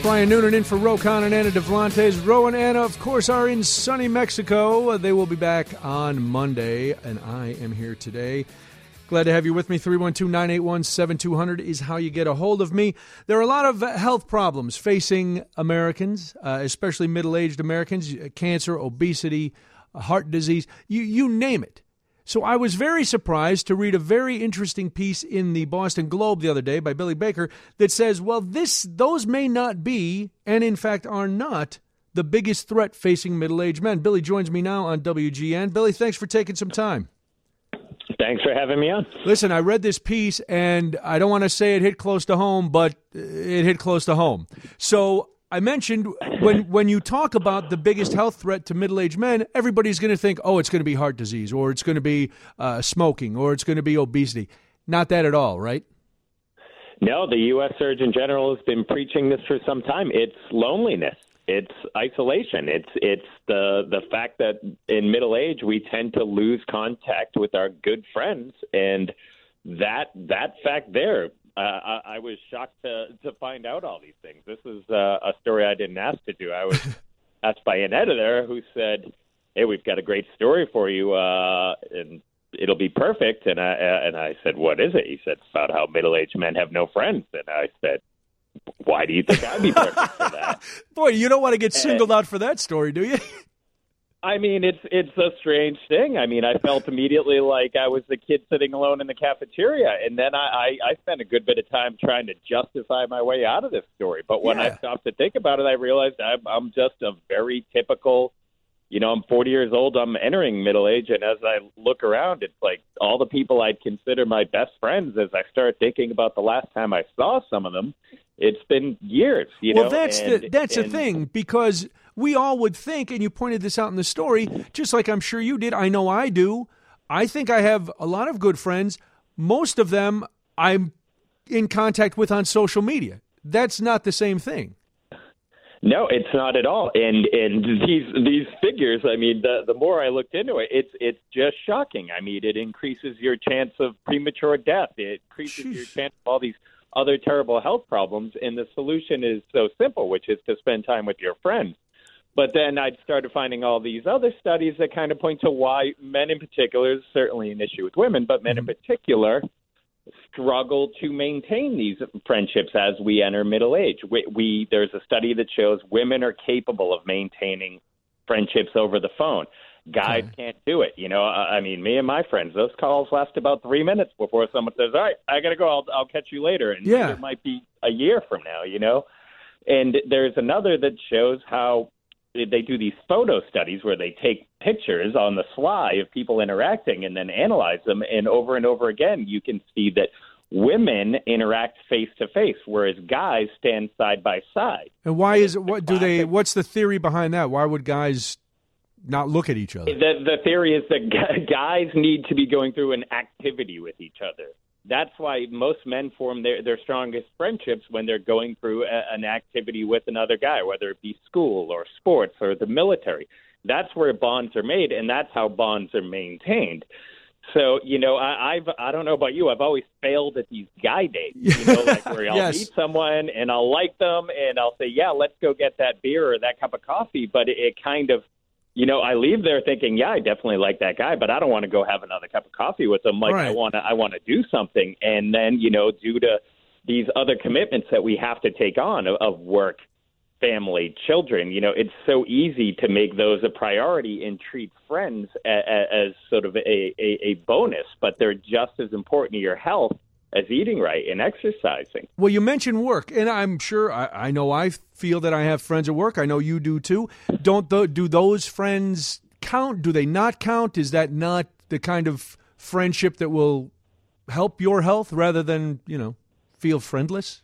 Brian Noonan in for Rokan and Anna Devlantes. Ro and Anna, of course, are in sunny Mexico. They will be back on Monday, and I am here today. Glad to have you with me. 312-981-7200 is how you get a hold of me. There are a lot of health problems facing Americans, especially middle-aged Americans, cancer, obesity, heart disease, you name it. So I was very surprised to read a very interesting piece in the Boston Globe the other day by Billy Baker that says, well, those may not be, and in fact are not, the biggest threat facing middle-aged men. Billy joins me now on WGN. Billy, thanks for taking some time. Thanks for having me on. Listen, I read this piece, and I don't want to say it hit close to home, but it hit close to home. So I mentioned when you talk about the biggest health threat to middle-aged men, everybody's going to think, oh, it's going to be heart disease, or it's going to be smoking, or it's going to be obesity. Not that at all, right? No, the U.S. Surgeon General has been preaching this for some time. It's loneliness. It's isolation. It's the fact that in middle age we tend to lose contact with our good friends, and that fact there. I was shocked to find out all these things. This is a story I didn't ask to do. I was asked by an editor who said, "Hey, we've got a great story for you, and it'll be perfect." And I said, "What is it?" He said, "It's about how middle-aged men have no friends." And I said, "Why do you think I'd be perfect for that?" Boy, you don't want to get singled out for that story, do you? I mean, it's a strange thing. I mean, I felt immediately like I was the kid sitting alone in the cafeteria, and then I spent a good bit of time trying to justify my way out of this story. But when I stopped to think about it, I realized I'm just a very typical, I'm 40 years old, I'm entering middle age, and as I look around, it's like all the people I'd consider my best friends, as I start thinking about the last time I saw some of them, it's been years, Well, that's the thing, because we all would think, and you pointed this out in the story, just like I'm sure you did, I know I do, I think I have a lot of good friends. Most of them I'm in contact with on social media. That's not the same thing. No, it's not at all. And these figures, I mean, the more I looked into it, it's just shocking. I mean, it increases your chance of premature death. It increases your chance of all these other terrible health problems. And the solution is so simple, which is to spend time with your friends. But then I'd started finding all these other studies that kind of point to why men in particular, certainly an issue with women, but men in particular struggle to maintain these friendships as we enter middle age. There's a study that shows women are capable of maintaining friendships over the phone. Guys can't do it. I mean, me and my friends, those calls last about 3 minutes before someone says, all right, I got to go. I'll catch you later. And it might be a year from now, And there's another that shows how they do these photo studies where they take pictures on the sly of people interacting and then analyze them. And over again, you can see that women interact face to face, whereas guys stand side by side. And why is it? What's the theory behind that? Why would guys not look at each other? The theory is that guys need to be going through an activity with each other. That's why most men form their strongest friendships when they're going through an activity with another guy, whether it be school or sports or the military. That's where bonds are made, and that's how bonds are maintained. So, I don't know about you. I've always failed at these guy dates, like where I'll meet someone and I'll like them and I'll say, yeah, let's go get that beer or that cup of coffee. But it kind of, I leave there thinking, yeah, I definitely like that guy, but I don't want to go have another cup of coffee with him. Like, right. I want to do something. And then, due to these other commitments that we have to take on of work, family, children, it's so easy to make those a priority and treat friends as sort of a bonus, but they're just as important to your health as eating right and exercising. Well, you mentioned work, and I'm sure I know I feel that I have friends at work. I know you do too. Do those friends count? Do they not count? Is that not the kind of friendship that will help your health rather than, feel friendless?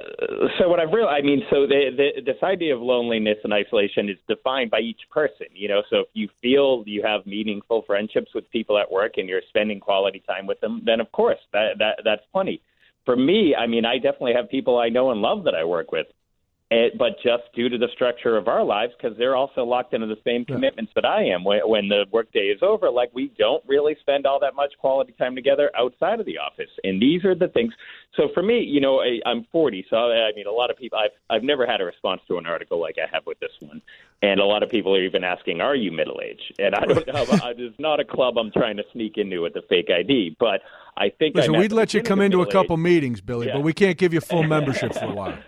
So what I've realized, this idea of loneliness and isolation is defined by each person, so if you feel you have meaningful friendships with people at work and you're spending quality time with them, then of course that's plenty. For me, I definitely have people I know and love that I work with, but just due to the structure of our lives, because they're also locked into the same commitments that I am. When the workday is over, we don't really spend all that much quality time together outside of the office. And these are the things. So for me, I'm 40, so I mean, a lot of people. I've never had a response to an article like I have with this one, and a lot of people are even asking, "Are you middle-aged?" And I don't know. It's not a club I'm trying to sneak into with the fake ID, but I think. Listen, we'd let you come into a couple meetings, Billy, but we can't give you full membership for a while.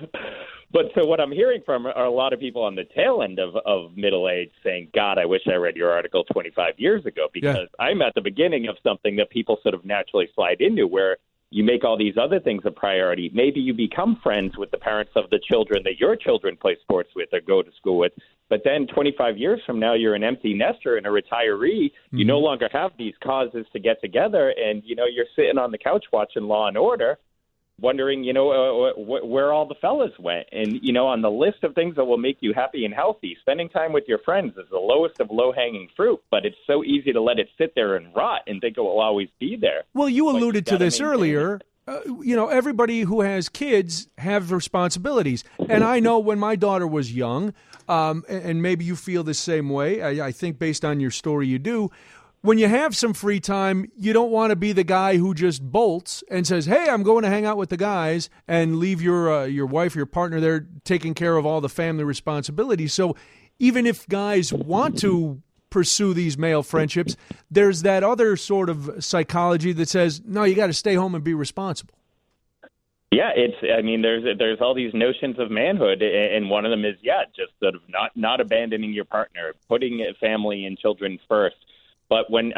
But so what I'm hearing from are a lot of people on the tail end of middle age saying, God, I wish I read your article 25 years ago, because I'm at the beginning of something that people sort of naturally slide into, where you make all these other things a priority. Maybe you become friends with the parents of the children that your children play sports with or go to school with. But then 25 years from now, you're an empty nester and a retiree. You no longer have these causes to get together. And, you're sitting on the couch watching Law and Order, wondering, where all the fellas went. And, on the list of things that will make you happy and healthy, spending time with your friends is the lowest of low-hanging fruit, but it's so easy to let it sit there and rot and think it will always be there. Well, you alluded to this earlier. Everybody who has kids have responsibilities. And I know when my daughter was young, and maybe you feel the same way, I think based on your story you do, when you have some free time, you don't want to be the guy who just bolts and says, hey, I'm going to hang out with the guys, and leave your wife, your partner there taking care of all the family responsibilities. So even if guys want to pursue these male friendships, there's that other sort of psychology that says, no, you got to stay home and be responsible. Yeah, there's all these notions of manhood, and one of them is, just sort of not abandoning your partner, putting family and children first. But I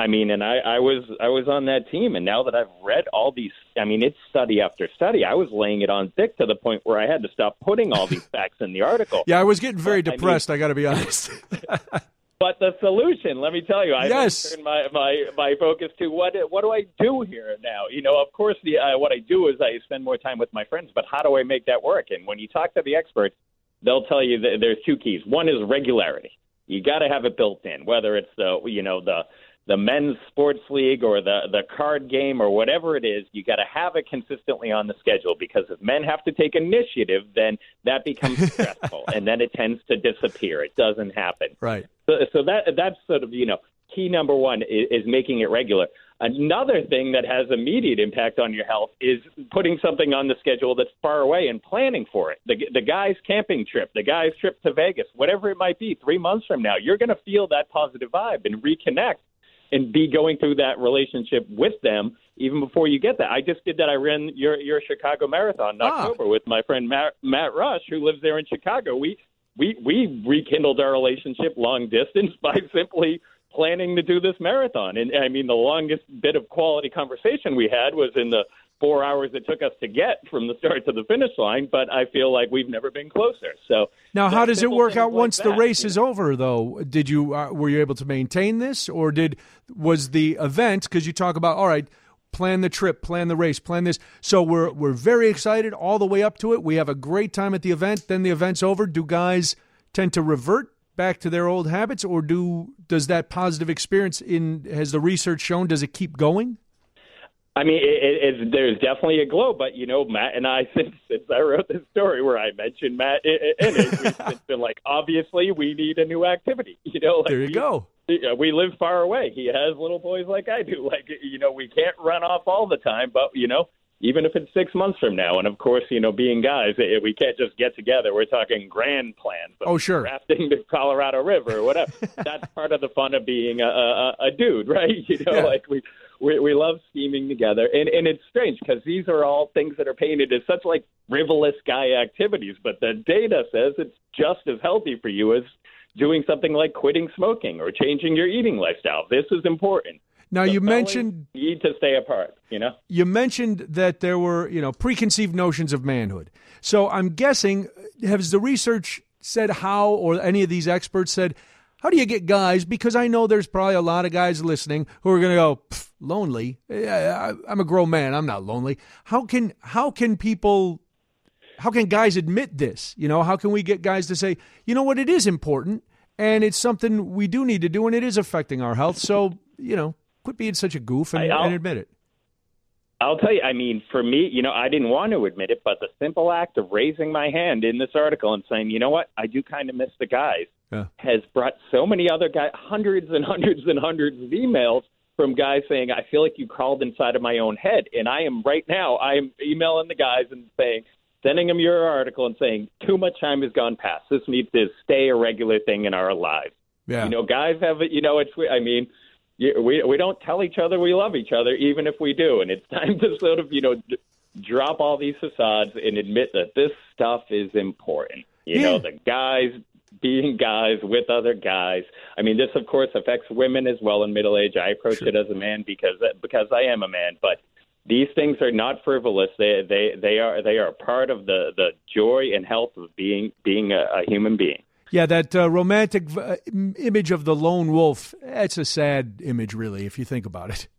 was on that team, and now that I've read all these, it's study after study. I was laying it on thick to the point where I had to stop putting all these facts in the article. Yeah, I was getting very depressed, I got to be honest. But the solution, let me tell you, I turned my focus to what do I do here now? Of course, what I do is I spend more time with my friends, but how do I make that work? And when you talk to the experts, they'll tell you that there's two keys. One is regularity. You got to have it built in, whether it's the men's sports league or the card game or whatever it is. You got to have it consistently on the schedule, because if men have to take initiative, then that becomes stressful, and then it tends to disappear. It doesn't happen. Right. So that's sort of key number one is making it regular. Another thing that has immediate impact on your health is putting something on the schedule that's far away and planning for it. The guy's camping trip, the guy's trip to Vegas, whatever it might be, 3 months from now, you're going to feel that positive vibe and reconnect and be going through that relationship with them even before you get that. I just did that. I ran your Chicago Marathon in October with my friend Matt Rush, who lives there in Chicago. We rekindled our relationship long distance by simply planning to do this marathon. And the longest bit of quality conversation we had was in the 4 hours it took us to get from the start to the finish line, but I feel like we've never been closer. So now, how does it work out once the race is over, though? Did you were you able to maintain this, or was the event, because you talk about, all right, plan the trip, plan the race, plan this. So we're very excited all the way up to it. We have a great time at the event. Then the event's over. Do guys tend to revert back to their old habits, or does that positive experience, has the research shown, does it keep going? There's definitely a glow, but Matt and I, since I wrote this story where I mentioned Matt in it, we've been like, obviously we need a new activity. There you go. We live far away. He has little boys like I do. We can't run off all the time, but even if it's 6 months from now, and of course, being guys, we can't just get together. We're talking grand plans. Sure. Rafting the Colorado River or whatever. That's part of the fun of being a dude, right? We love scheming together. And it's strange because these are all things that are painted as such like frivolous guy activities, but the data says it's just as healthy for you as doing something like quitting smoking or changing your eating lifestyle. This is important. Now, you mentioned need to stay apart, You mentioned that there were, preconceived notions of manhood. So I'm guessing, has the research said how, or any of these experts said, how do you get guys? Because I know there's probably a lot of guys listening who are going to go, lonely. I'm a grown man. I'm not lonely. How can guys admit this? How can we get guys to say, you know what, it is important, and it's something we do need to do, and it is affecting our health. So, quit being such a goof and admit it. I'll tell you, for me, I didn't want to admit it, but the simple act of raising my hand in this article and saying, you know what, I do kind of miss the guys, has brought so many other guys, hundreds and hundreds and hundreds of emails from guys saying, I feel like you crawled inside of my own head. And I'm emailing the guys and sending them your article and saying, too much time has gone past. This needs to stay a regular thing in our lives. Yeah. Guys have it, we don't tell each other we love each other, even if we do. And it's time to sort of, drop all these facades and admit that this stuff is important. The guys being guys with other guys. I mean, this, of course, affects women as well in middle age. I approach it as a man because I am a man. But these things are not frivolous. They are part of the joy and health of being a human being. Yeah, that romantic image of the lone wolf, it's a sad image, really, if you think about it.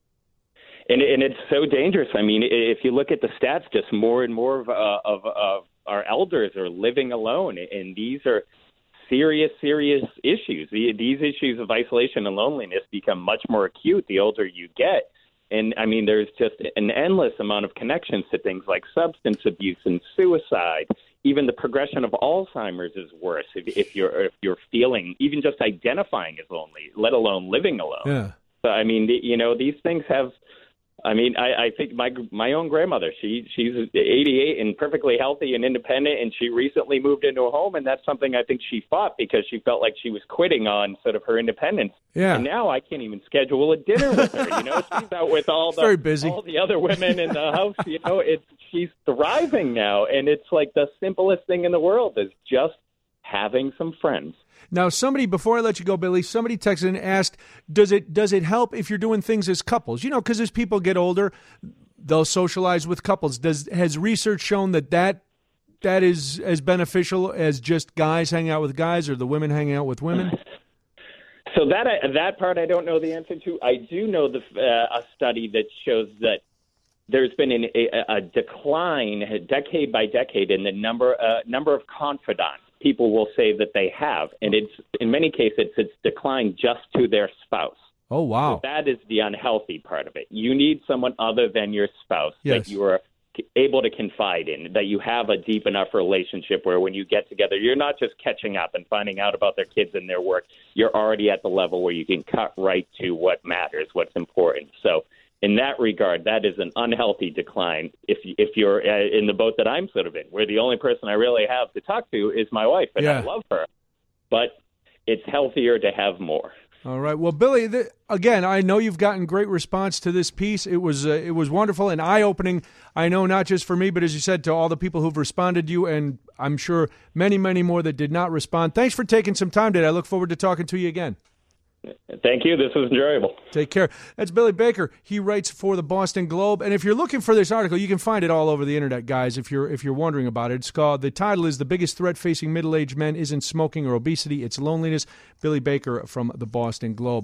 And it's so dangerous. I mean, if you look at the stats, just more and more of our elders are living alone, and these are serious issues. These issues of isolation and loneliness become much more acute the older you get. And, I mean, there's just an endless amount of connections to things like substance abuse and suicide. Even the progression of Alzheimer's is worse if you're feeling, even just identifying as lonely, let alone living alone. Yeah. So, I mean, these things have. I mean, I think my own grandmother, she's 88 and perfectly healthy and independent, and she recently moved into a home, and that's something I think she fought because she felt like she was quitting on sort of her independence. Yeah. And now I can't even schedule a dinner with her. She's out with all the other women in the house. She's thriving now, and it's like the simplest thing in the world is just having some friends. Now, before I let you go, Billy, somebody texted and asked, does it help if you're doing things as couples? Because as people get older, they'll socialize with couples. Has research shown that is as beneficial as just guys hanging out with guys or the women hanging out with women? So that part I don't know the answer to. I do know a study that shows that there's been a decline, decade by decade, in the number of confidants people will say that they have, and it's in many cases it's declined just to their spouse. Oh, wow. So that is the unhealthy part of it. You need someone other than your spouse that you are able to confide in, that you have a deep enough relationship where when you get together, you're not just catching up and finding out about their kids and their work. You're already at the level where you can cut right to what matters, what's important. So in that regard, that is an unhealthy decline if you're in the boat that I'm sort of in, where the only person I really have to talk to is my wife, and I love her. But it's healthier to have more. All right. Well, Billy, again, I know you've gotten great response to this piece. It was wonderful and eye-opening, I know, not just for me, but as you said, to all the people who've responded to you, and I'm sure many, many more that did not respond. Thanks for taking some time today. I look forward to talking to you again. Thank you. This was enjoyable. Take care. That's Billy Baker. He writes for the Boston Globe. And if you're looking for this article, you can find it all over the internet, guys, if you're wondering about it. The title is "The Biggest Threat Facing Middle-Aged Men Isn't Smoking or Obesity, It's Loneliness." Billy Baker from the Boston Globe.